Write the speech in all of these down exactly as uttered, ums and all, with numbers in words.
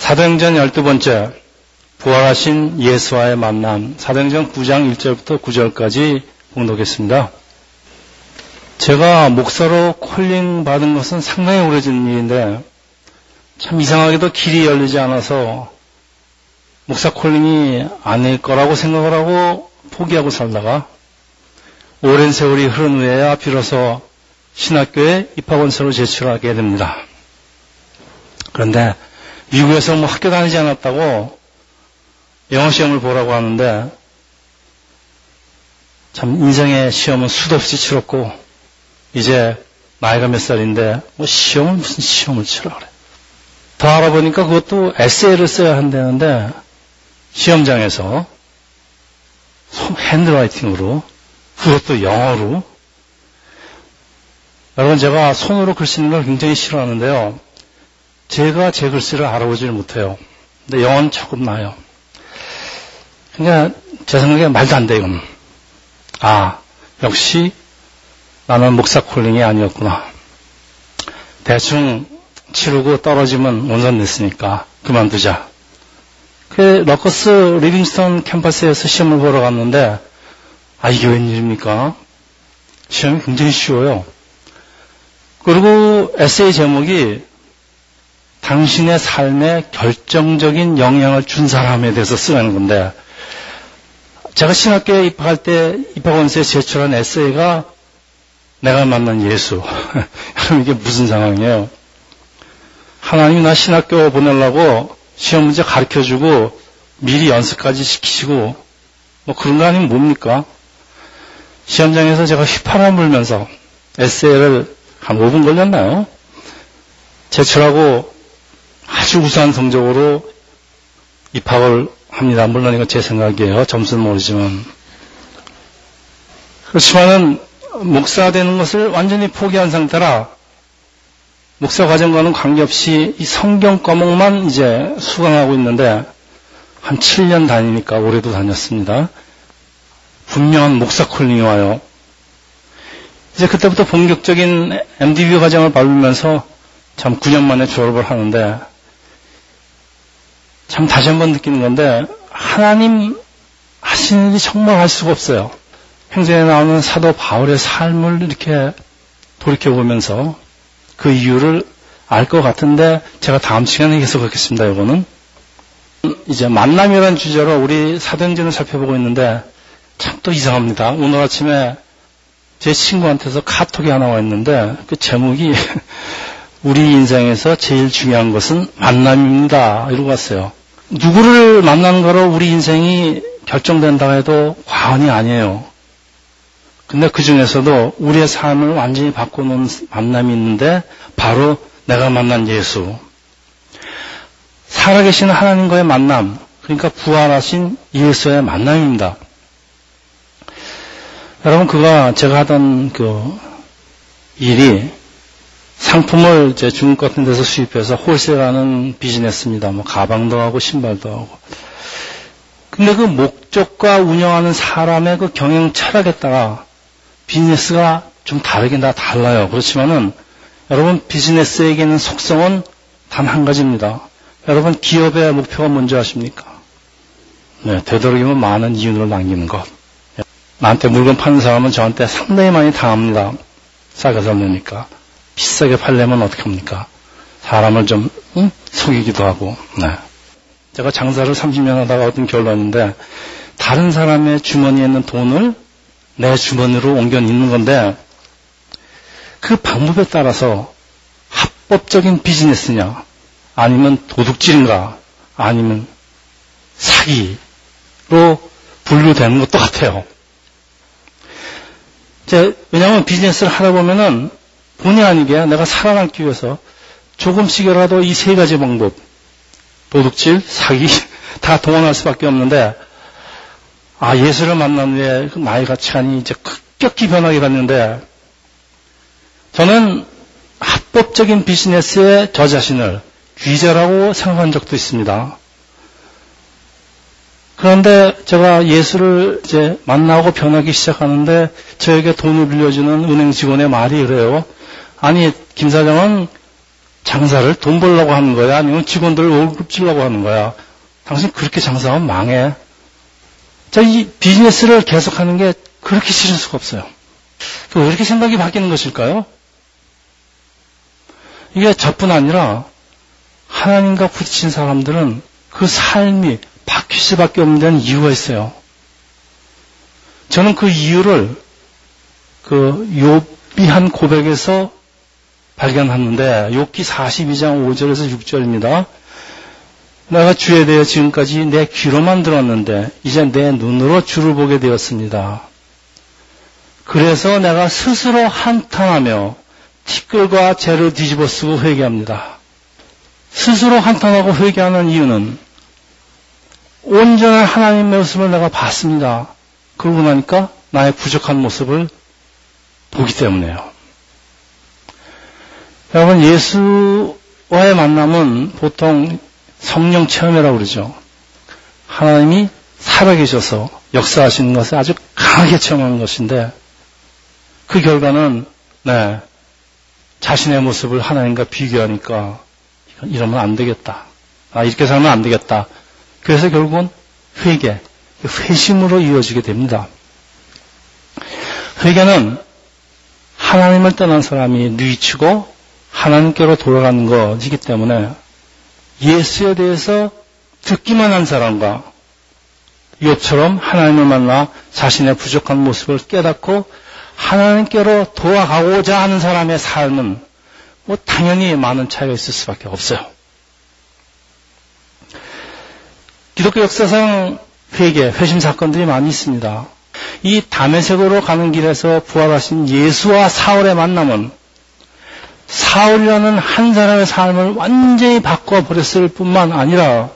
사도행전 열두 번째 부활하신 예수와의 만남, 사도행전 구 장 일 절부터 구 절까지 봉독했습니다. 제가 목사로 콜링 받은 것은 상당히 오래전 일인데 참 이상하게도 길이 열리지 않아서 목사 콜링이 아닐 거라고 생각을 하고 포기하고 살다가 오랜 세월이 흐른 후에야 비로소 신학교에 입학원서를 제출하게 됩니다. 그런데 미국에서 뭐 학교 다니지 않았다고 영어 시험을 보라고 하는데 참 인생의 시험은 수도 없이 치렀고 이제 나이가 몇 살인데 뭐 시험을 무슨 시험을 치라 그래. 더 알아보니까 그것도 에세이를 써야 한다는데 시험장에서 핸드라이팅으로 그것도 영어로. 여러분, 제가 손으로 글 쓰는 걸 굉장히 싫어하는데요. 제가 제 글씨를 알아보질 못해요. 근데 영어는 조금 나요. 그러니까 제 생각에 말도 안 돼, 이건. 아, 역시 나는 목사 콜링이 아니었구나. 대충 치르고 떨어지면 원선 냈으니까 그만두자. 그 러커스 리빙스턴 캠퍼스에서 시험을 보러 갔는데 아, 이게 웬일입니까? 시험이 굉장히 쉬워요. 그리고 에세이 제목이 당신의 삶에 결정적인 영향을 준 사람에 대해서 쓰는 건데 제가 신학교에 입학할 때 입학원서에 제출한 에세이가 내가 만난 예수. 여러분, 이게 무슨 상황이에요? 하나님이 나 신학교 보내려고 시험 문제 가르쳐주고 미리 연습까지 시키시고 뭐 그런 거 아니면 뭡니까? 시험장에서 제가 휘파람 불면서 에세이를 한 오 분 걸렸나요? 제출하고 아주 우수한 성적으로 입학을 합니다. 물론 이건 제 생각이에요. 점수는 모르지만. 그렇지만은 목사 되는 것을 완전히 포기한 상태라 목사 과정과는 관계없이 이 성경 과목만 이제 수강하고 있는데 한 칠 년 다니니까 올해도 다녔습니다. 분명한 목사 콜링이 와요. 이제 그때부터 본격적인 엠디비 과정을 밟으면서 참 구 년 만에 졸업을 하는데 참 다시 한번 느끼는 건데 하나님 하시는 일이 정말 할 수가 없어요. 행전에 나오는 사도 바울의 삶을 이렇게 돌이켜보면서 그 이유를 알 것 같은데 제가 다음 시간에 계속하겠습니다. 이거는 이제 만남이라는 주제로 우리 사도행전을 살펴보고 있는데 참 또 이상합니다. 오늘 아침에 제 친구한테서 카톡이 하나 와 있는데 그 제목이 우리 인생에서 제일 중요한 것은 만남입니다. 이러고 왔어요. 누구를 만나는 거로 우리 인생이 결정된다고 해도 과언이 아니에요. 근데 그 중에서도 우리의 삶을 완전히 바꾸는 만남이 있는데 바로 내가 만난 예수. 살아계신 하나님과의 만남, 그러니까 부활하신 예수의 만남입니다. 여러분, 그가 제가 하던 그 일이 상품을 이제 중국 같은 데서 수입해서 홀세라는 비즈니스입니다. 뭐 가방도 하고 신발도 하고. 근데 그 목적과 운영하는 사람의 그 경영 철학에 따라 비즈니스가 좀 다르긴 다 달라요. 그렇지만은 여러분, 비즈니스에게는 속성은 단 한 가지입니다. 여러분, 기업의 목표가 뭔지 아십니까? 네, 되도록이면 많은 이윤을 남기는 것. 나한테 물건 파는 사람은 저한테 상당히 많이 당합니다. 싸게 살려니까. 비싸게 팔려면 어떡합니까? 사람을 좀 응? 속이기도 하고. 네. 제가 장사를 삼십 년 하다가 얻은 결론인데 다른 사람의 주머니에 있는 돈을 내 주머니로 옮겨 넣는 건데 그 방법에 따라서 합법적인 비즈니스냐 아니면 도둑질인가 아니면 사기로 분류되는 것도 같아요. 이제 왜냐하면 비즈니스를 하다 보면은 본의 아니게 내가 살아남기 위해서 조금씩이라도 이 세 가지 방법, 도둑질, 사기 다 동원할 수밖에 없는데 아, 예수를 만난 후에 그 나의 가치관이 이제 급격히 변하게 됐는데 저는 합법적인 비즈니스에 저 자신을 귀재라고 생각한 적도 있습니다. 그런데 제가 예수를 이제 만나고 변하기 시작하는데 저에게 돈을 빌려주는 은행 직원의 말이 그래요. 아니, 김 사장은 장사를 돈 벌려고 하는 거야? 아니면 직원들 월급 주려고 하는 거야? 당신 그렇게 장사하면 망해. 자, 이 비즈니스를 계속하는 게 그렇게 싫을 수가 없어요. 왜 이렇게 생각이 바뀌는 것일까요? 이게 저뿐 아니라 하나님과 부딪힌 사람들은 그 삶이 바뀔 수밖에 없는 데는 이유가 있어요. 저는 그 이유를 그 욥이 한 고백에서 발견하는데, 욥기 사십이 장 오 절에서 육 절입니다. 내가 주에 대해 지금까지 내 귀로만 들었는데 이제 내 눈으로 주를 보게 되었습니다. 그래서 내가 스스로 한탄하며 티끌과 재를 뒤집어 쓰고 회개합니다. 스스로 한탄하고 회개하는 이유는 온전한 하나님의 모습을 내가 봤습니다. 그러고 나니까 나의 부족한 모습을 보기 때문에요. 여러분, 예수와의 만남은 보통 성령 체험이라고 그러죠. 하나님이 살아계셔서 역사하시는 것을 아주 강하게 체험하는 것인데, 그 결과는 네, 자신의 모습을 하나님과 비교하니까 이러면 안 되겠다. 아, 이렇게 살면 안 되겠다. 그래서 결국은 회개, 회심으로 이어지게 됩니다. 회개는 하나님을 떠난 사람이 뉘치고 하나님께로 돌아가는 것이기 때문에 예수에 대해서 듣기만 한 사람과 욥처럼 하나님을 만나 자신의 부족한 모습을 깨닫고 하나님께로 돌아가고자 하는 사람의 삶은 뭐 당연히 많은 차이가 있을 수밖에 없어요. 기독교 역사상 회개, 회심 사건들이 많이 있습니다. 이 다메섹으로 가는 길에서 부활하신 예수와 사울의 만남은 사울이라는 한 사람의 삶을 완전히 바꿔버렸을 뿐만 아니라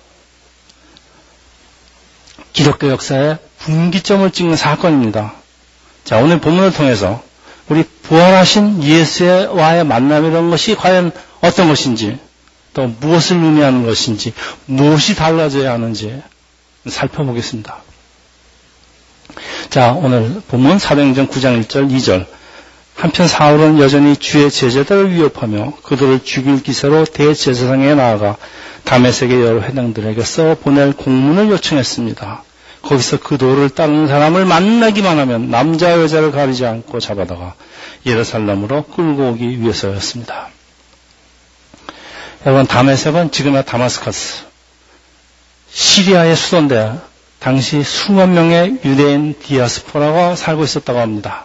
기독교 역사의 분기점을 찍는 사건입니다. 자, 오늘 본문을 통해서 우리 부활하신 예수와의 만남이라는 것이 과연 어떤 것인지, 또 무엇을 의미하는 것인지, 무엇이 달라져야 하는지 살펴보겠습니다. 자, 오늘 본문 사도행전 구 장 일 절 이 절. 한편 사울은 여전히 주의 제자들을 위협하며 그들을 죽일 기세로 대제사장에 나아가 다메섹의 여러 회당들에게 써 보낼 공문을 요청했습니다. 거기서 그 도를 따르는 사람을 만나기만 하면 남자 여자를 가리지 않고 잡아다가 예루살렘으로 끌고 오기 위해서였습니다. 여러분, 다메섹은 지금의 다마스커스, 시리아의 수도인데 당시 수만 명의 유대인 디아스포라가 살고 있었다고 합니다.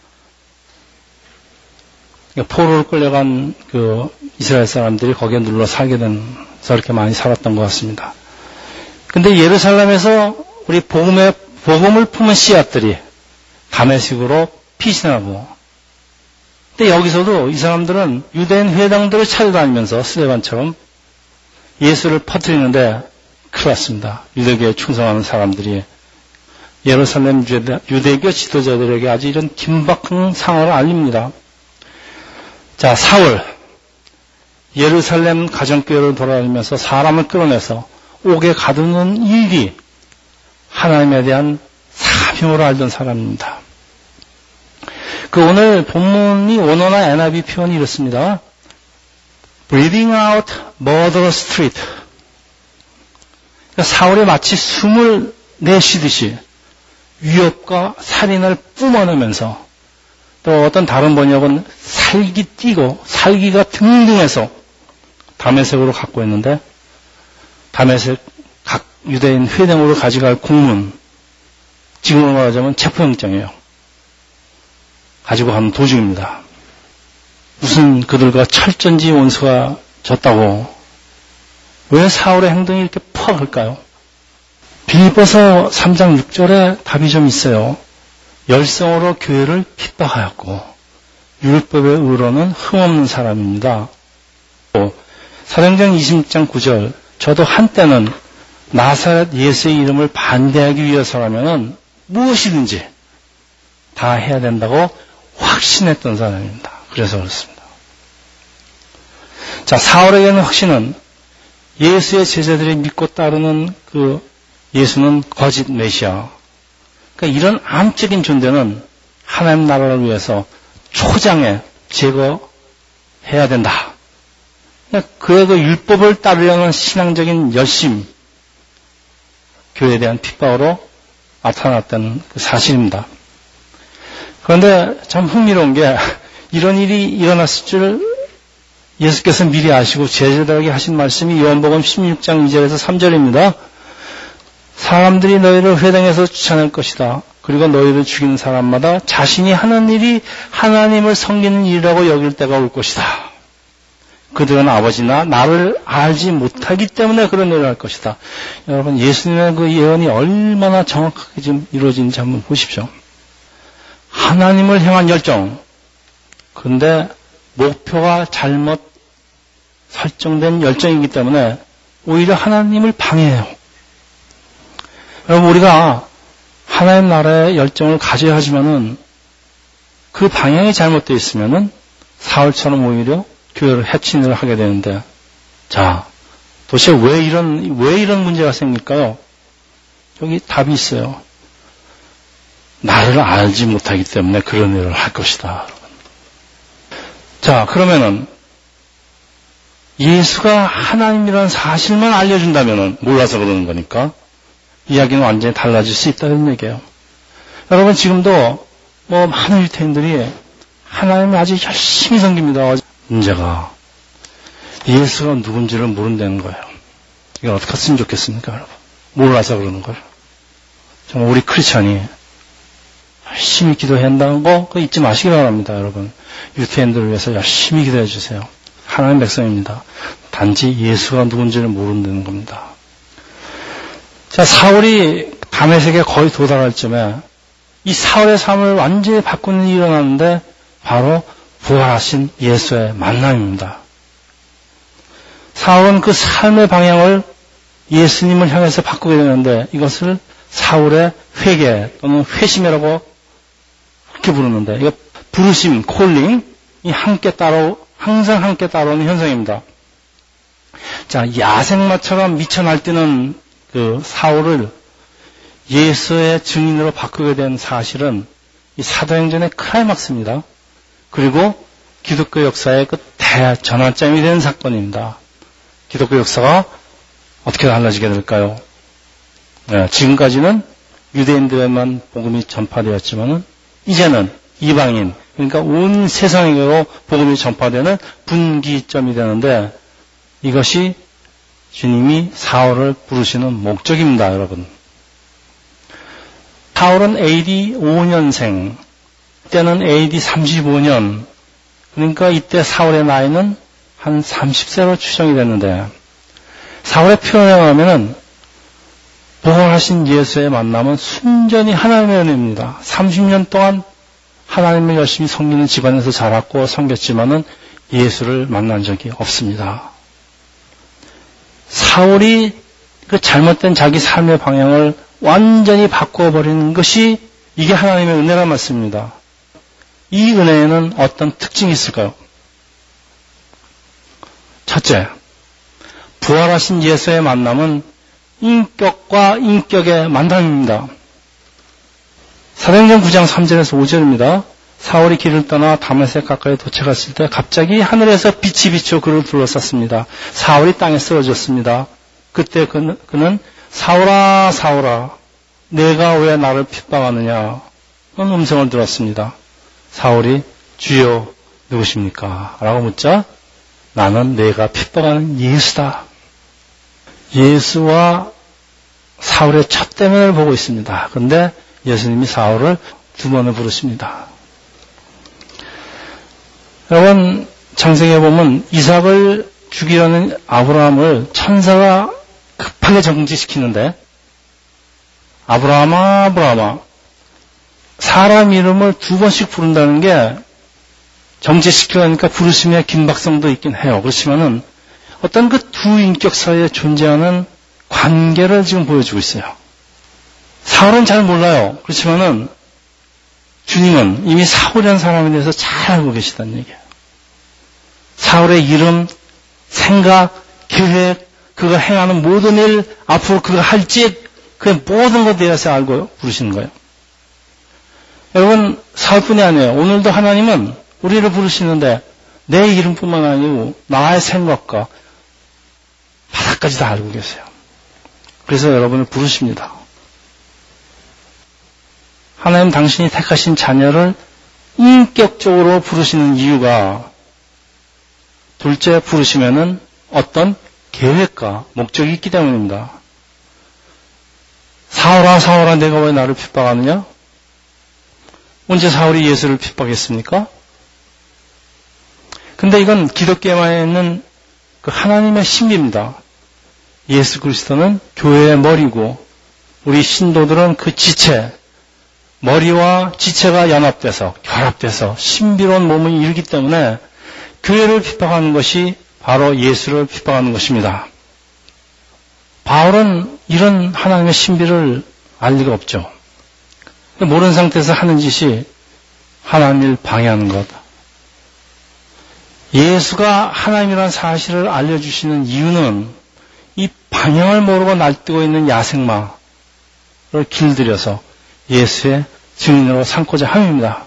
포로로 끌려간 그 이스라엘 사람들이 거기에 눌러 살게 돼서 이렇게 많이 살았던 것 같습니다. 근데 예루살렘에서 우리 복음의, 복음을 품은 씨앗들이 다메섹으로 피신하고, 근데 여기서도 이 사람들은 유대인 회당들을 찾아다니면서 스데반처럼 예수를 퍼뜨리는데 큰일 났습니다. 유대교에 충성하는 사람들이 예루살렘 유대교 지도자들에게 아주 이런 긴박한 상황을 알립니다. 자, 사울, 예루살렘 가정교회를 돌아다니면서 사람을 끌어내서 옥에 가두는 일이 하나님에 대한 사명으로 알던 사람입니다. 그 오늘 본문이 원어나 엔아이브이 표현이 이렇습니다. Breathing out murderous street. 그러니까 사울이 마치 숨을 내쉬듯이 위협과 살인을 뿜어내면서, 또 어떤 다른 번역은 살기 띠고 살기가 등등해서 다메섹으로 갖고 있는데, 다메섹 각 유대인 회당으로 가져갈 공문, 지금으로 말하자면 체포영장이에요. 가지고 가는 도중입니다. 무슨 그들과 철전지 원수가 졌다고, 왜 사울의 행동이 이렇게 퍽할까요? 빌립보서 삼 장 육 절에 답이 좀 있어요. 열성으로 교회를 핍박하였고 율법의 의로는 흠없는 사람입니다. 사도행전 이십 장 구 절. 저도 한때는 나사렛 예수의 이름을 반대하기 위해서라면 무엇이든지 다 해야 된다고 확신했던 사람입니다. 그래서 그렇습니다. 자, 사울에게는 확신은 예수의 제자들이 믿고 따르는 그 예수는 거짓 메시아. 그러니까 이런 암적인 존재는 하나님 나라를 위해서 초장에 제거해야 된다. 그의 그 율법을 따르려는 신앙적인 열심, 교회에 대한 핍박으로 나타났다는 그 사실입니다. 그런데 참 흥미로운 게 이런 일이 일어났을 줄 예수께서 미리 아시고 제자들에게 하신 말씀이 요한복음 십육 장 이 절에서 삼 절입니다. 사람들이 너희를 회당에서 쫓아낼 것이다. 그리고 너희를 죽이는 사람마다 자신이 하는 일이 하나님을 섬기는 일이라고 여길 때가 올 것이다. 그들은 아버지나 나를 알지 못하기 때문에 그런 일을 할 것이다. 여러분, 예수님의 그 예언이 얼마나 정확하게 지금 이루어지는지 한번 보십시오. 하나님을 향한 열정. 그런데 목표가 잘못 설정된 열정이기 때문에 오히려 하나님을 방해해요. 여러분, 우리가 하나님 나라의 열정을 가져야 하지만은 그 방향이 잘못되어 있으면은 사울처럼 오히려 교회를 해치는 일을 하게 되는데, 자, 도대체 왜 이런, 왜 이런 문제가 생길까요? 여기 답이 있어요. 나를 알지 못하기 때문에 그런 일을 할 것이다. 자, 그러면은 예수가 하나님이라는 사실만 알려준다면은 몰라서 그러는 거니까 이야기는 완전히 달라질 수 있다는 얘기예요. 여러분, 지금도 뭐 많은 유태인들이 하나님을 아주 열심히 섬깁니다. 문제가 예수가 누군지를 모른다는 거예요. 이건 어떻게 했으면 좋겠습니까, 여러분? 몰라서 그러는 거예요. 정말 우리 크리스천이 열심히 기도해야 한다는 거 그거 잊지 마시기 바랍니다, 여러분. 유태인들을 위해서 열심히 기도해 주세요. 하나님의 백성입니다. 단지 예수가 누군지를 모른다는 겁니다. 자, 사울이 다메섹에 거의 도달할 쯤에 이 사울의 삶을 완전히 바꾸는 일이 일어났는데 바로 부활하신 예수의 만남입니다. 사울은 그 삶의 방향을 예수님을 향해서 바꾸게 되는데 이것을 사울의 회개 또는 회심이라고 그렇게 부르는데 이거 부르심, 콜링, 이 함께 따라 항상 함께 따라오는 현상입니다. 자, 야생마처럼 미쳐 날뛰는 그 사울을 예수의 증인으로 바꾸게 된 사실은 이 사도행전의 클라이막스입니다. 그리고 기독교 역사의 그 대전환점이 되는 사건입니다. 기독교 역사가 어떻게 달라지게 될까요? 네, 지금까지는 유대인들에만 복음이 전파되었지만은 이제는 이방인, 그러니까 온 세상에로 복음이 전파되는 분기점이 되는데 이것이 주님이 사울을 부르시는 목적입니다, 여러분. 사울은 에이디 오 년생, 이때는 에이디 삼십오 년, 그러니까 이때 사울의 나이는 한 삼십 세로 추정이 됐는데 사울의 표현에 의하면은 부활하신 예수의 만남은 순전히 하나님의 은혜입니다. 삼십 년 동안 하나님을 열심히 섬기는 집안에서 자랐고 섬겼지만은 예수를 만난 적이 없습니다. 사울이 그 잘못된 자기 삶의 방향을 완전히 바꿔버리는 것이 이게 하나님의 은혜란 말씀입니다. 이 은혜에는 어떤 특징이 있을까요? 첫째, 부활하신 예수의 만남은 인격과 인격의 만남입니다. 사도행전 구 장 삼 절에서 오 절입니다. 사울이 길을 떠나 다메섹 가까이 도착했을 때 갑자기 하늘에서 빛이 비쳐 그를 둘러쌌습니다. 사울이 땅에 쓰러졌습니다. 그때 그는, 그는 사울아 사울아 내가 왜 나를 핍박하느냐 하는 음성을 들었습니다. 사울이 주여 누구십니까? 라고 묻자 나는 내가 핍박하는 예수다. 예수와 사울의 첫 대면을 보고 있습니다. 그런데 예수님이 사울을 두 번을 부르십니다. 여러분, 창세기에 보면 이삭을 죽이려는 아브라함을 천사가 급하게 정지시키는데 아브라함아 아브라함아 사람 이름을 두 번씩 부른다는 게 정지시키려니까 부르심의 긴박성도 있긴 해요. 그렇지만은 어떤 그 두 인격 사이에 존재하는 관계를 지금 보여주고 있어요. 사울은 잘 몰라요. 그렇지만은 주님은 이미 사울이라는 사람에 대해서 잘 알고 계시다는 얘기예요. 사울의 이름, 생각, 계획, 그가 행하는 모든 일, 앞으로 그가 할 짓, 그 모든 것에 대해서 알고 부르시는 거예요. 여러분, 사울뿐이 아니에요. 오늘도 하나님은 우리를 부르시는데 내 이름뿐만 아니고 나의 생각과 바닥까지 다 알고 계세요. 그래서 여러분을 부르십니다. 하나님 당신이 택하신 자녀를 인격적으로 부르시는 이유가 둘째 부르시면은 어떤 계획과 목적이 있기 때문입니다. 사울아 사울아 내가 왜 나를 핍박하느냐? 언제 사울이 예수를 핍박했습니까? 근데 이건 기독교에만 있는 그 하나님의 신비입니다. 예수 그리스도는 교회의 머리고 우리 신도들은 그 지체, 머리와 지체가 연합돼서 결합돼서 신비로운 몸을 이루기 때문에 교회를 핍박하는 것이 바로 예수를 핍박하는 것입니다. 바울은 이런 하나님의 신비를 알 리가 없죠. 모르는 상태에서 하는 짓이 하나님을 방해하는 것. 예수가 하나님이라는 사실을 알려주시는 이유는 이 방향을 모르고 날뛰고 있는 야생마를 길들여서 예수의 증인으로 삼고자 함입니다.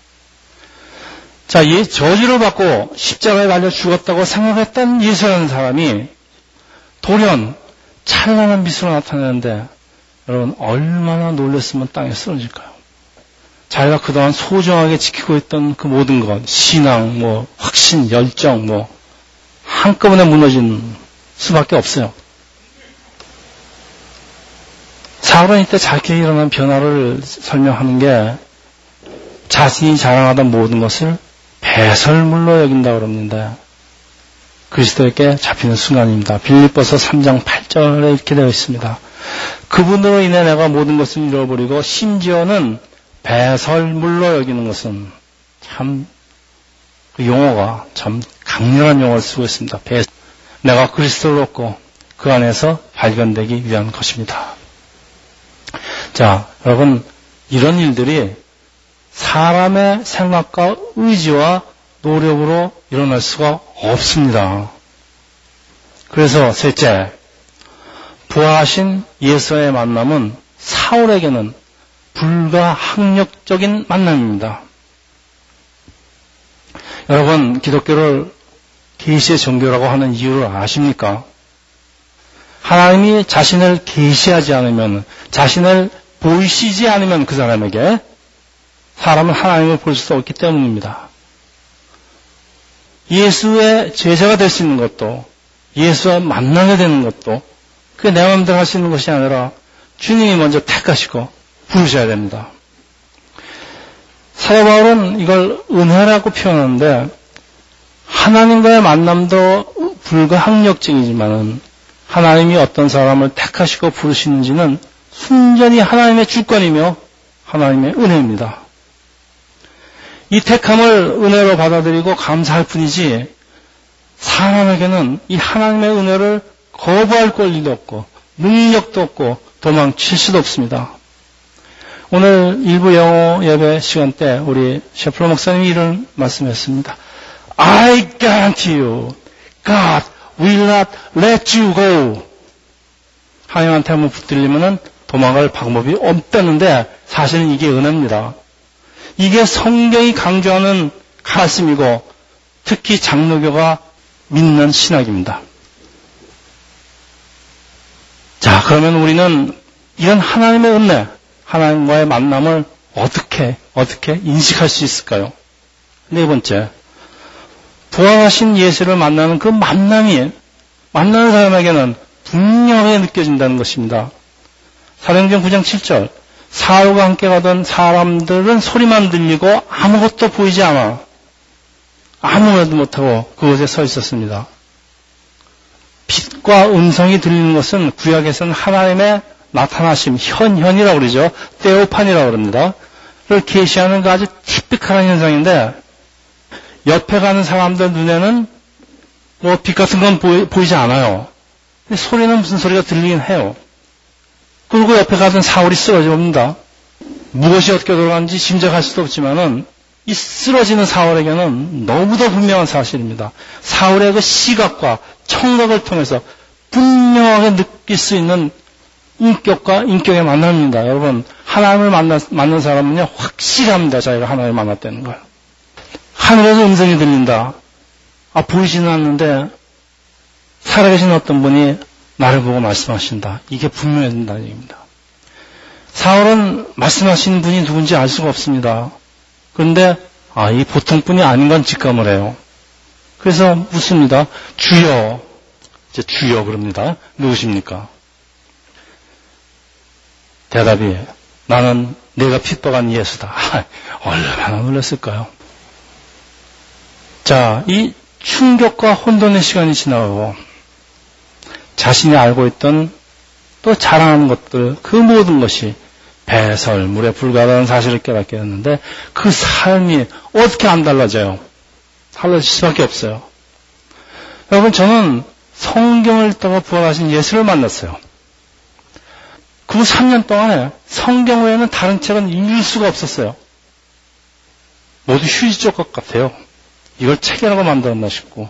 자, 예, 저주를 받고 십자가에 달려 죽었다고 생각했던 예수라는 사람이 돌연 찬란한 미소로 나타나는데 여러분 얼마나 놀랐으면 땅에 쓰러질까요? 자기가 그동안 소중하게 지키고 있던 그 모든 것, 신앙, 뭐 확신, 열정, 뭐 한꺼번에 무너진 수밖에 없어요. 사울은 이때 자기에게 일어난 변화를 설명하는 게 자신이 자랑하던 모든 것을 배설물로 여긴다고 그럽니다. 그리스도에게 잡히는 순간입니다. 빌립보서 삼 장 팔 절에 이렇게 되어 있습니다. 그분으로 인해 내가 모든 것을 잃어버리고 심지어는 배설물로 여기는 것은 참 그 용어가 참 강렬한 용어를 쓰고 있습니다. 배, 내가 그리스도를 얻고 그 안에서 발견되기 위한 것입니다. 자, 여러분 이런 일들이 사람의 생각과 의지와 노력으로 일어날 수가 없습니다. 그래서 셋째, 부활하신 예수의 만남은 사울에게는 불가항력적인 만남입니다. 여러분, 기독교를 계시의 종교라고 하는 이유를 아십니까? 하나님이 자신을 계시하지 않으면, 자신을 보이시지 않으면 그 사람에게 사람은 하나님을 볼 수 없기 때문입니다. 예수의 제자가 될 수 있는 것도, 예수와 만나게 되는 것도 그게 내 마음대로 할 수 있는 것이 아니라 주님이 먼저 택하시고 부르셔야 됩니다. 사도 바울은 이걸 은혜라고 표현하는데 하나님과의 만남도 불가항력적이지만은 하나님이 어떤 사람을 택하시고 부르시는지는 순전히 하나님의 주권이며 하나님의 은혜입니다. 이 택함을 은혜로 받아들이고 감사할 뿐이지 사람에게는 이 하나님의 은혜를 거부할 권리도 없고 능력도 없고 도망칠 수도 없습니다. 오늘 일부 영어 예배 시간 때 우리 셰플러 목사님이 이런 말씀했습니다. I guarantee you, God will not let you go. 하나님한테 한번 붙들리면은 도망갈 방법이 없다는데 사실은 이게 은혜입니다. 이게 성경이 강조하는 말씀이고 특히 장로교가 믿는 신학입니다. 자, 그러면 우리는 이런 하나님의 은혜, 하나님과의 만남을 어떻게, 어떻게 인식할 수 있을까요? 네 번째, 부활하신 예수를 만나는 그 만남이 만나는 사람에게는 분명하게 느껴진다는 것입니다. 사도행전 구 장 칠 절, 사울과 함께 가던 사람들은 소리만 들리고 아무것도 보이지 않아 아무 말도 못하고 그곳에 서 있었습니다. 빛과 음성이 들리는 것은 구약에서는 하나님의 나타나심, 현현이라고 그러죠. 테오판이라고 그럽니다. 를 계시하는 그 아주 티피컬한 현상인데 옆에 가는 사람들 눈에는 뭐 빛 같은 건 보이, 보이지 않아요. 근데 소리는 무슨 소리가 들리긴 해요. 그리고 옆에 가던 사울이 쓰러져 옵니다. 무엇이 어떻게 돌아가는지 짐작할 수도 없지만은 이 쓰러지는 사울에게는 너무도 분명한 사실입니다. 사울의 그 시각과 청각을 통해서 분명하게 느낄 수 있는 인격과 인격의 만남입니다. 여러분, 하나님을 만나, 만난 사람은요, 확실합니다. 자기가 하나님을 만났다는 걸. 하늘에서 음성이 들린다. 아, 보이지는 않는데 살아계신 어떤 분이 나를 보고 말씀하신다. 이게 분명해야 된다는 얘기입니다. 사울은 말씀하시는 분이 누군지 알 수가 없습니다. 그런데 아, 이 보통 분이 아닌 건 직감을 해요. 그래서 묻습니다. 주여. 이제 주여 그럽니다. 누구십니까? 대답이 나는 내가 핍박한 예수다. 아, 얼마나 놀랐을까요? 자, 이 충격과 혼돈의 시간이 지나가고 자신이 알고 있던 또 자랑하는 것들, 그 모든 것이 배설, 물에 불과하다는 사실을 깨닫게 됐는데 그 삶이 어떻게 안 달라져요? 달라질 수밖에 없어요. 여러분, 저는 성경을 읽다가 부활하신 예수를 만났어요. 그 삼 년 동안에 성경 외에는 다른 책은 읽을 수가 없었어요. 모두 휴지적 것 같아요. 이걸 책이라고 만들었나 싶고.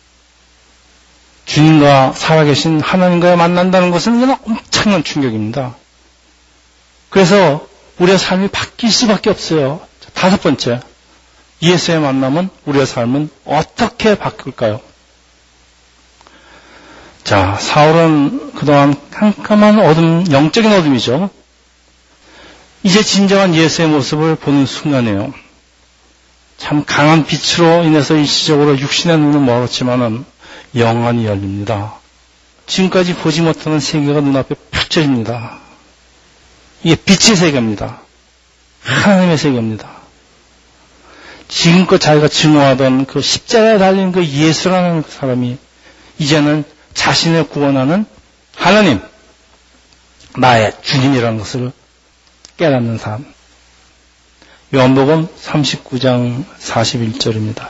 주님과 살아계신 하나님과의 만난다는 것은 그냥 엄청난 충격입니다. 그래서 우리의 삶이 바뀔 수밖에 없어요. 다섯 번째, 예수의 만남은 우리의 삶은 어떻게 바뀔까요? 자, 사울은 그동안 깜깜한 어둠, 영적인 어둠이죠. 이제 진정한 예수의 모습을 보는 순간이에요. 참 강한 빛으로 인해서 일시적으로 육신의 눈은 멀었지만은 영안이 열립니다. 지금까지 보지 못하는 세계가 눈앞에 펼쳐집니다. 이게 빛의 세계입니다. 하나님의 세계입니다. 지금껏 자기가 증오하던 그 십자가에 달린 그 예수라는 사람이 이제는 자신을 구원하는 하나님, 나의 주님이라는 것을 깨닫는 삶. 요한복음 삼십구 장 사십일 절입니다.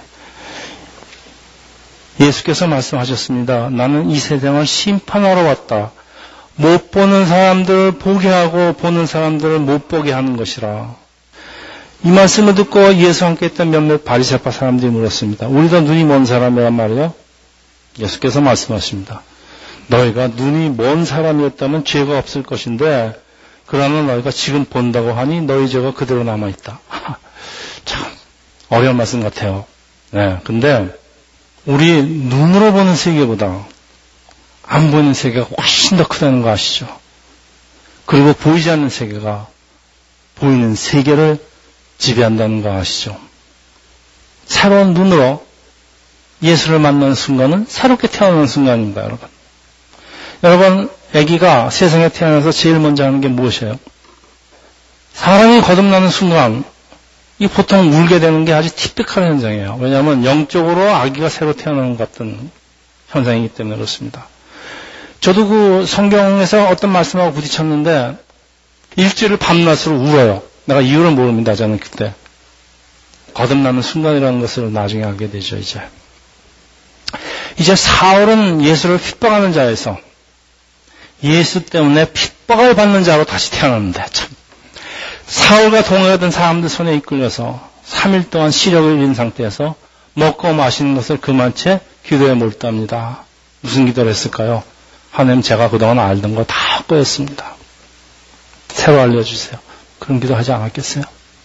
예수께서 말씀하셨습니다. 나는 이 세상을 심판하러 왔다. 못 보는 사람들을 보게 하고 보는 사람들을 못 보게 하는 것이라. 이 말씀을 듣고 예수와 함께 했던 몇몇 바리새파 사람들이 물었습니다. 우리도 눈이 먼 사람이란 말이요? 예수께서 말씀하십니다. 너희가 눈이 먼 사람이었다면 죄가 없을 것인데 그러나 너희가 지금 본다고 하니 너희 죄가 그대로 남아있다. 참 어려운 말씀 같아요. 네, 근데 우리 눈으로 보는 세계보다 안 보이는 세계가 훨씬 더 크다는 거 아시죠? 그리고 보이지 않는 세계가 보이는 세계를 지배한다는 거 아시죠? 새로운 눈으로 예수를 만나는 순간은 새롭게 태어나는 순간입니다, 여러분. 여러분, 아기가 세상에 태어나서 제일 먼저 하는 게 무엇이에요? 사람이 거듭나는 순간, 이 보통 울게 되는 게 아주 티피컬한 현상이에요. 왜냐하면 영적으로 아기가 새로 태어나는 것 같은 현상이기 때문에 그렇습니다. 저도 그 성경에서 어떤 말씀하고 부딪혔는데 일주일을 밤낮으로 울어요. 내가 이유를 모릅니다. 저는 그때. 거듭나는 순간이라는 것을 나중에 알게 되죠. 이제. 이제 사울은 예수를 핍박하는 자에서 예수 때문에 핍박을 받는 자로 다시 태어났는데 참 사울과 동행하던 사람들 손에 이끌려서 삼 일 동안 시력을 잃은 상태에서 먹고 마시는 것을 금한 채 기도에 몰두합니다. 무슨 기도를 했을까요? 하나님, 제가 그동안 알던 거 다 헛거였습니다. 새로 알려주세요. 그런 기도 하지 않았겠어요?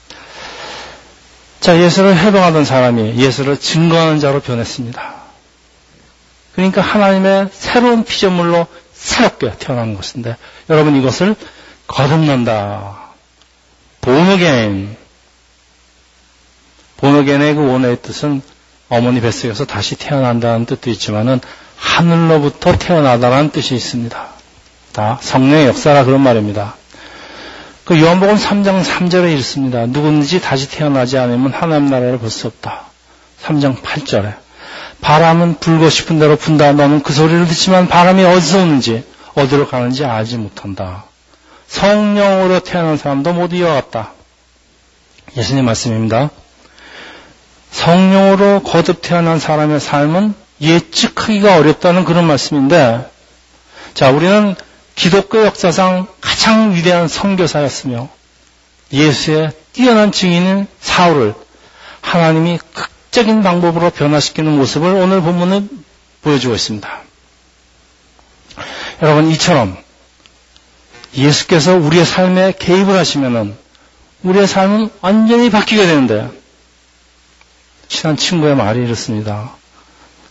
자, 예수를 해방하던 사람이 예수를 증거하는 자로 변했습니다. 그러니까 하나님의 새로운 피조물로 새롭게 태어난 것인데 여러분, 이것을 거듭난다. 본어게인. 본어게인의 그 원어의 뜻은 어머니 뱃속에서 다시 태어난다는 뜻도 있지만은 하늘로부터 태어나다라는 뜻이 있습니다. 다 성령의 역사라 그런 말입니다. 그 요한복음 삼 장 삼 절에 읽습니다. 누구든지 다시 태어나지 않으면 하나님 나라를 볼 수 없다. 삼 장 팔 절에 바람은 불고 싶은 대로 분다. 너는 그 소리를 듣지만 바람이 어디서 오는지 어디로 가는지 알지 못한다. 성령으로 태어난 사람도 모두 이와 같다. 예수님 말씀입니다. 성령으로 거듭 태어난 사람의 삶은 예측하기가 어렵다는 그런 말씀인데, 자, 우리는 기독교 역사상 가장 위대한 선교사였으며 예수의 뛰어난 증인인 사울을 하나님이 극적인 방법으로 변화시키는 모습을 오늘 본문은 보여주고 있습니다. 여러분, 이처럼 예수께서 우리의 삶에 개입을 하시면은 우리의 삶은 완전히 바뀌게 되는데, 친한 친구의 말이 이렇습니다.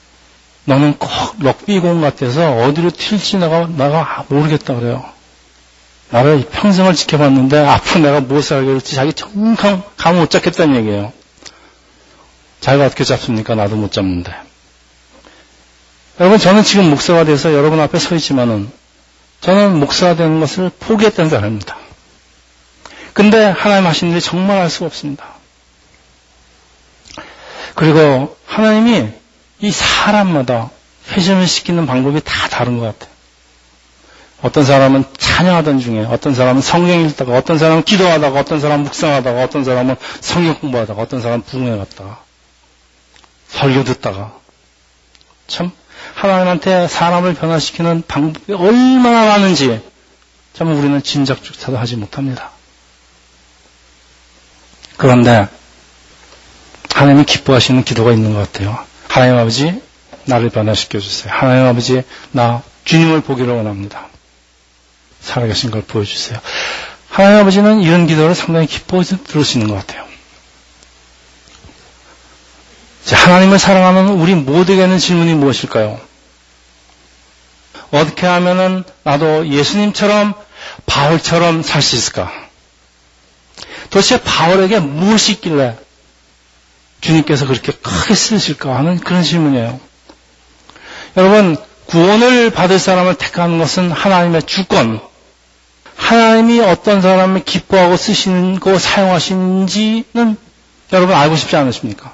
너는 꼭 럭비공 같아서 어디로 튈지 내가, 내가 모르겠다 그래요. 나를 평생을 지켜봤는데 앞으로 내가 무엇을 하게 될지 자기 정말 감을 못 잡겠다는 얘기예요. 자기가 어떻게 잡습니까? 나도 못 잡는데. 여러분, 저는 지금 목사가 돼서 여러분 앞에 서 있지만은 저는 목사가 되는 것을 포기했던 사람입니다. 근데 하나님 하시는 일이 정말 알 수가 없습니다. 그리고 하나님이 이 사람마다 회심을 시키는 방법이 다 다른 것 같아요. 어떤 사람은 찬양하던 중에, 어떤 사람은 성경 읽다가, 어떤 사람은 기도하다가, 어떤 사람은 묵상하다가, 어떤 사람은 성경 공부하다가, 어떤 사람은 부흥회 갔다가, 설교 듣다가. 참 하나님한테 사람을 변화시키는 방법이 얼마나 많은지 참 우리는 짐작조차도 하지 못합니다. 그런데 하나님이 기뻐하시는 기도가 있는 것 같아요. 하나님 아버지, 나를 변화시켜주세요. 하나님 아버지, 나 주님을 보기를 원합니다. 살아계신 걸 보여주세요. 하나님 아버지는 이런 기도를 상당히 기뻐해서 들으시는 것 같아요. 하나님을 사랑하는 우리 모두에게 있는 질문이 무엇일까요? 어떻게 하면은 나도 예수님처럼 바울처럼 살 수 있을까? 도대체 바울에게 무엇이 있길래 주님께서 그렇게 크게 쓰실까 하는 그런 질문이에요. 여러분, 구원을 받을 사람을 택하는 것은 하나님의 주권. 하나님이 어떤 사람을 기뻐하고 쓰시는 거 사용하시는지는 여러분 알고 싶지 않으십니까?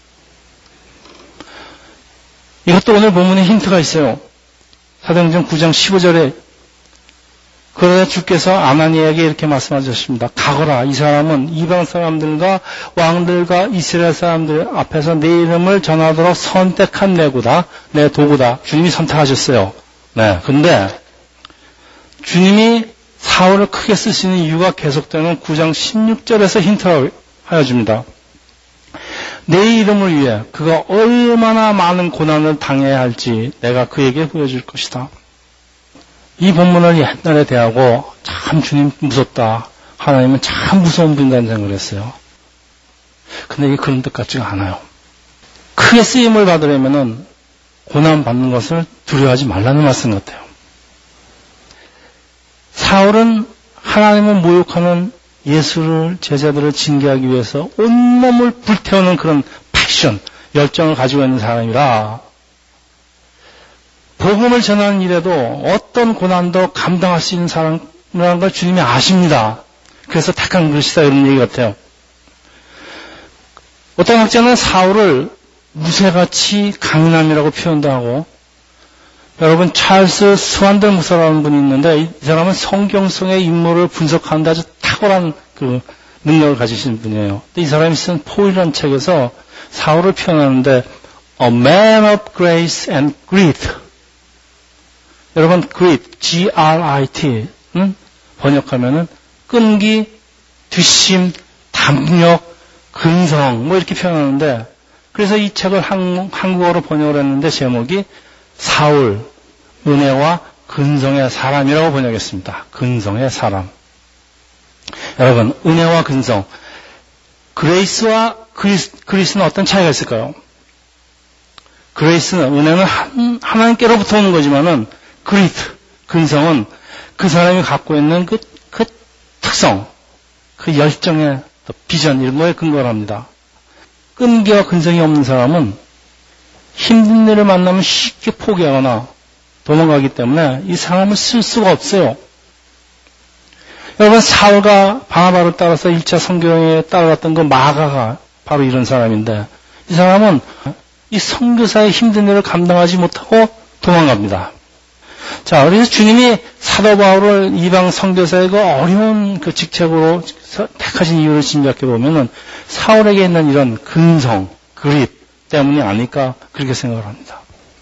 이것도 오늘 본문에 힌트가 있어요. 사도행전 구 장 십오 절에 그러자 주께서 아나니에게 이렇게 말씀하셨습니다. 가거라. 이 사람은 이방 사람들과 왕들과 이스라엘 사람들 앞에서 내 이름을 전하도록 선택한 내구다. 내 도구다. 주님이 선택하셨어요. 네. 근데 주님이 사울을 크게 쓰시는 이유가 계속되는 구 장 십육 절에서 힌트를 하여 줍니다. 내 이름을 위해 그가 얼마나 많은 고난을 당해야 할지 내가 그에게 보여줄 것이다. 이 본문을 옛날에 대하고 참 주님 무섭다. 하나님은 참 무서운 분이라는 생각을 했어요. 근데 이게 그런 뜻 같지가 않아요. 크게 쓰임을 받으려면은 고난 받는 것을 두려워하지 말라는 말씀 같아요. 사울은 하나님을 모욕하는 예수를 제자들을 징계하기 위해서 온몸을 불태우는 그런 패션, 열정을 가지고 있는 사람이라 복음을 전하는 일에도 어떤 고난도 감당할 수 있는 사람이라는 걸 주님이 아십니다. 그래서 택한 것이다 이런 얘기 같아요. 어떤 학자는 사울을 무쇠같이 강인함이라고 표현도 하고 여러분 찰스 스완들 목사라는 분이 있는데 이 사람은 성경성의 인물을 분석하는 데 아주 탁월한 그 능력을 가지신 분이에요. 이 사람이 쓴 폴이라는 책에서 사울을 표현하는데 A man of grace and grit. 여러분 grit, G R I T 응? 번역하면은 끈기, 뒷심, 담력, 근성 뭐 이렇게 표현하는데 그래서 이 책을 한, 한국어로 번역을 했는데 제목이 사울, 은혜와 근성의 사람이라고 번역했습니다. 근성의 사람. 여러분, 은혜와 근성. 그레이스와 그리스, 그리스는 어떤 차이가 있을까요? 그레이스는, 은혜는 한, 하나님께로부터 오는 거지만은, 그리트, 근성은 그 사람이 갖고 있는 그, 그 특성, 그 열정의 비전, 이런 거에 근거를 합니다. 끈기와 근성이 없는 사람은 힘든 일을 만나면 쉽게 포기하거나 도망가기 때문에 이 사람을 쓸 수가 없어요. 여러분 사울과 바나바를 따라서 일 차 선교에 따라갔던 그 마가가 바로 이런 사람인데 이 사람은 이 선교사의 힘든 일을 감당하지 못하고 도망갑니다. 자, 그래서 주님이 사도 바울을 이방 선교사의 그 어려운 그 직책으로 택하신 이유를 짐작해 보면은 사울에게 있는 이런 근성, 그릿 때문이 아닐까 그렇게 생각을 합니다.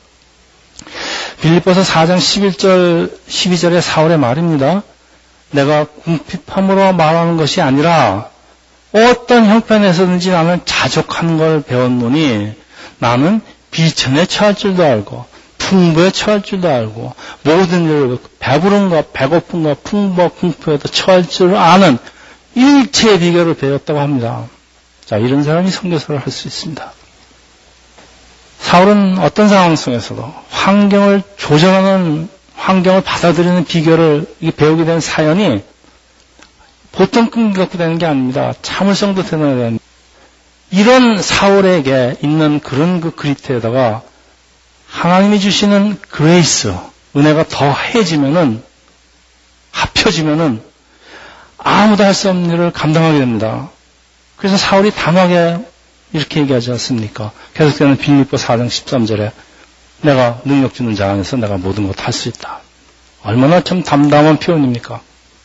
빌립보서 사 장 십일 절, 십이 절의 사울의 말입니다. 내가 궁핍함으로 말하는 것이 아니라 어떤 형편에서든지 나는 자족하는 걸 배웠노니 나는 비천에 처할 줄도 알고 풍부에 처할 줄도 알고 모든 일을 배부른가 배고픈가 풍부와 궁핍에도 처할 줄 아는 일체의 비결을 배웠다고 합니다. 자, 이런 사람이 선교사를 할 수 있습니다. 사울은 어떤 상황 속에서도 환경을 조정하는, 환경을 받아들이는 비결을 배우게 된 사연이 보통 끈기 갖고 되는 게 아닙니다. 참을성도 대단해야 됩니다. 이런 사울에게 있는 그런 그 그리트에다가 하나님이 주시는 그레이스, 은혜가 더해지면은, 합혀지면은 아무도 할 수 없는 일을 감당하게 됩니다. 그래서 사울이 담하게 이렇게 얘기하지 않습니까? 계속되는 빌립보 사 장 십삼 절에 내가 능력 주는 자 안에서 내가 모든 것 할 수 있다. 얼마나 참 담담한 표현입니까?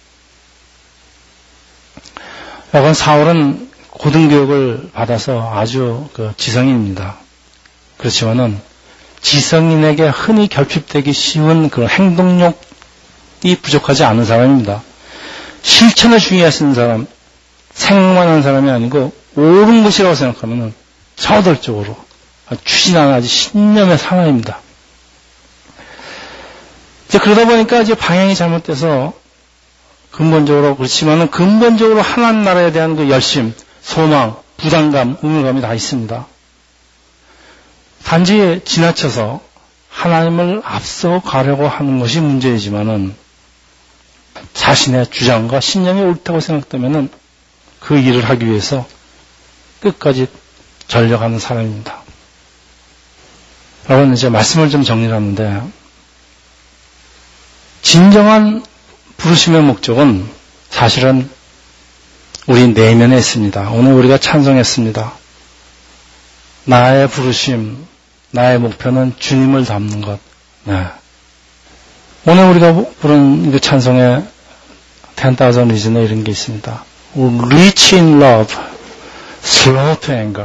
여러분, 사울은 고등교육을 받아서 아주 그 지성인입니다. 그렇지만은 지성인에게 흔히 결핍되기 쉬운 그런 행동력이 부족하지 않은 사람입니다. 실천을 중요하시는 사람, 생각만 하는 사람이 아니고 옳은 것이라고 생각하면 저돌적으로 추진하는 아주 신념의 사나입니다. 이제 그러다 보니까 이제 방향이 잘못돼서 근본적으로 그렇지만은 근본적으로 하나님 나라에 대한 그 열심, 소망, 부담감, 의무감이 다 있습니다. 단지 지나쳐서 하나님을 앞서 가려고 하는 것이 문제이지만은 자신의 주장과 신념이 옳다고 생각되면은 그 일을 하기 위해서 끝까지 전력하는 사람입니다. 여러분, 이제 말씀을 좀 정리하는데, 진정한 부르심의 목적은 사실은 우리 내면에 있습니다. 오늘 우리가 찬송했습니다. 나의 부르심, 나의 목표는 주님을 닮는 것. 네. 오늘 우리가 부른 이 찬송에 ten thousand Reason에 이런 게 있습니다. Rich in love, slow to anger.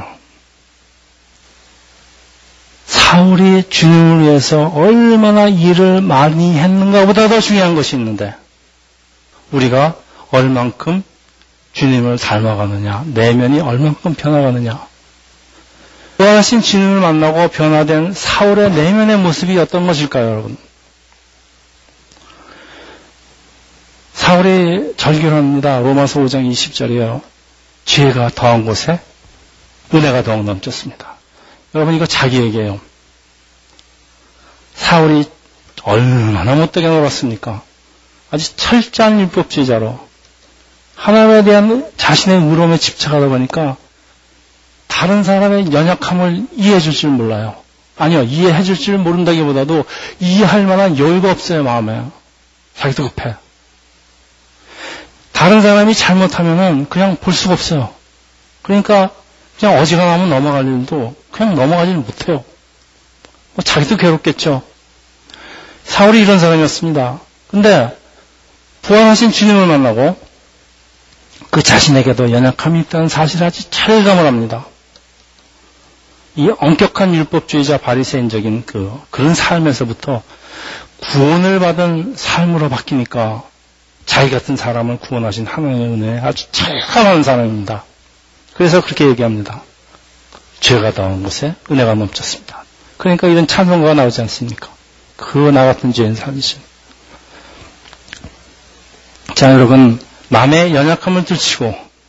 사울이 주님을 위해서 얼마나 일을 많이 했는가 보다 더 중요한 것이 있는데, 우리가 얼만큼 주님을 닮아가느냐, 내면이 얼만큼 변화가느냐. 부활하신 주님을 만나고 변화된 사울의 내면의 모습이 어떤 것일까요, 여러분? 사울이 절규합니다. 로마서 오 장 이십 절이요. 죄가 더한 곳에 은혜가 더욱 넘쳤습니다. 여러분, 이거 자기 얘기예요. 사울이 얼마나 못되게 놀았습니까? 아주 철저한 율법주의자로 하나님에 대한 자신의 의로움에 집착하다 보니까 다른 사람의 연약함을 이해해 줄 줄 몰라요. 아니요, 이해해 줄 줄 모른다기보다도 이해할 만한 여유가 없어요, 마음에. 자기도 급해. 다른 사람이 잘못하면은 그냥 볼 수가 없어요. 그러니까 그냥 어지간하면 넘어갈 일도 그냥 넘어가지는 못해요. 뭐 자기도 괴롭겠죠. 사울이 이런 사람이었습니다. 근데 부활하신 주님을 만나고 그 자신에게도 연약함이 있다는 사실을 아주 철감을 합니다. 이 엄격한 율법주의자 바리새인적인 그 그런 삶에서부터 구원을 받은 삶으로 바뀌니까 자기 같은 사람을 구원하신 하나님의 은혜에 아주 철감한 사람입니다. 그래서 그렇게 얘기합니다. 죄가 더한 곳에 은혜가 넘쳤습니다. 그러니까 이런 찬송가가 나오지 않습니까? 그 나 같은 죄인 살리신. 자, 여러분, 남의 연약함을 들치고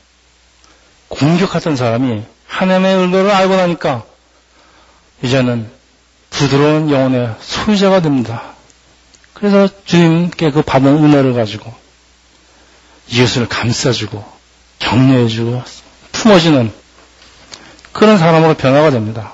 공격하던 사람이 하나님의 의도를 알고 나니까 이제는 부드러운 영혼의 소유자가 됩니다. 그래서 주님께 그 받은 은혜를 가지고 이웃을 감싸주고 격려해주고 품어주는 그런 사람으로 변화가 됩니다.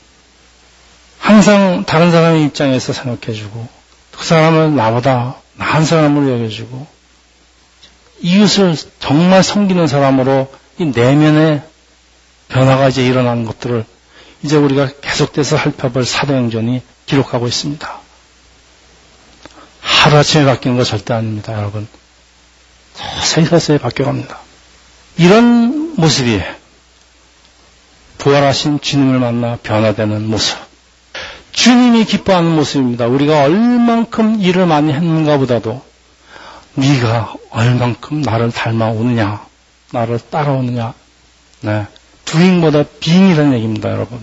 항상 다른 사람의 입장에서 생각해주고 그 사람을 나보다 나은 사람으로 여겨주고 이웃을 정말 섬기는 사람으로 이 내면의 변화가 이제 일어나는 것들을 이제 우리가 계속돼서 살펴볼 사도행전이 기록하고 있습니다. 하루아침에 바뀌는 거 절대 아닙니다, 여러분. 서서히 서서히 바뀌어갑니다. 이런 모습이 부활하신 주님을 만나 변화되는 모습. 주님이 기뻐하는 모습입니다. 우리가 얼만큼 일을 많이 했는가 보다도 네가 얼만큼 나를 닮아오느냐, 나를 따라오느냐. 네. doing보다 being이라는 얘기입니다, 여러분.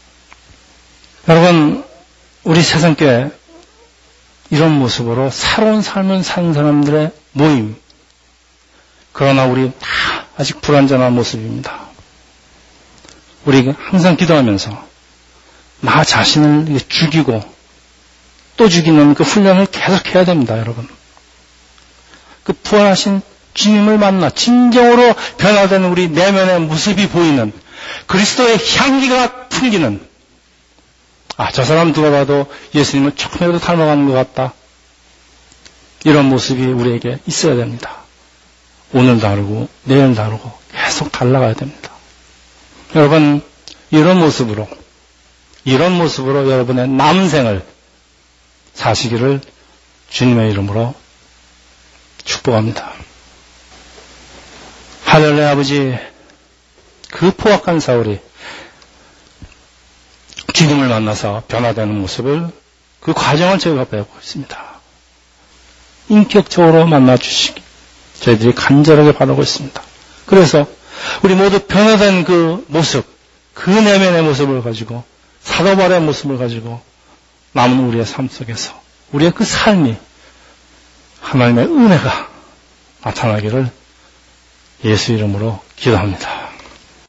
여러분, 우리 세상교회 이런 모습으로 새로운 삶을 사는 사람들의 모임. 그러나 우리 다 아직 불완전한 모습입니다. 우리 항상 기도하면서 나 자신을 죽이고 또 죽이는 그 훈련을 계속해야 됩니다, 여러분. 그 부활하신 주님을 만나 진정으로 변화된 우리 내면의 모습이 보이는 그리스도의 향기가 풍기는, 아, 저 사람 누가 봐도 예수님을 조금이라도 닮아가는 것 같다, 이런 모습이 우리에게 있어야 됩니다. 오늘 다르고 내일 다르고 계속 달라가야 됩니다. 여러분, 이런 모습으로 이런 모습으로 여러분의 남생을 사시기를 주님의 이름으로 축복합니다. 하늘의 아버지, 그 포악한 사울이 주님을 만나서 변화되는 모습을, 그 과정을 저희가 배우고 있습니다. 인격적으로 만나주시기 저희들이 간절하게 바라고 있습니다. 그래서 우리 모두 변화된 그 모습, 그 내면의 모습을 가지고, 사도 바울의 모습을 가지고 남은 우리의 삶 속에서 우리의 그 삶이 하나님의 은혜가 나타나기를 예수 이름으로 기도합니다.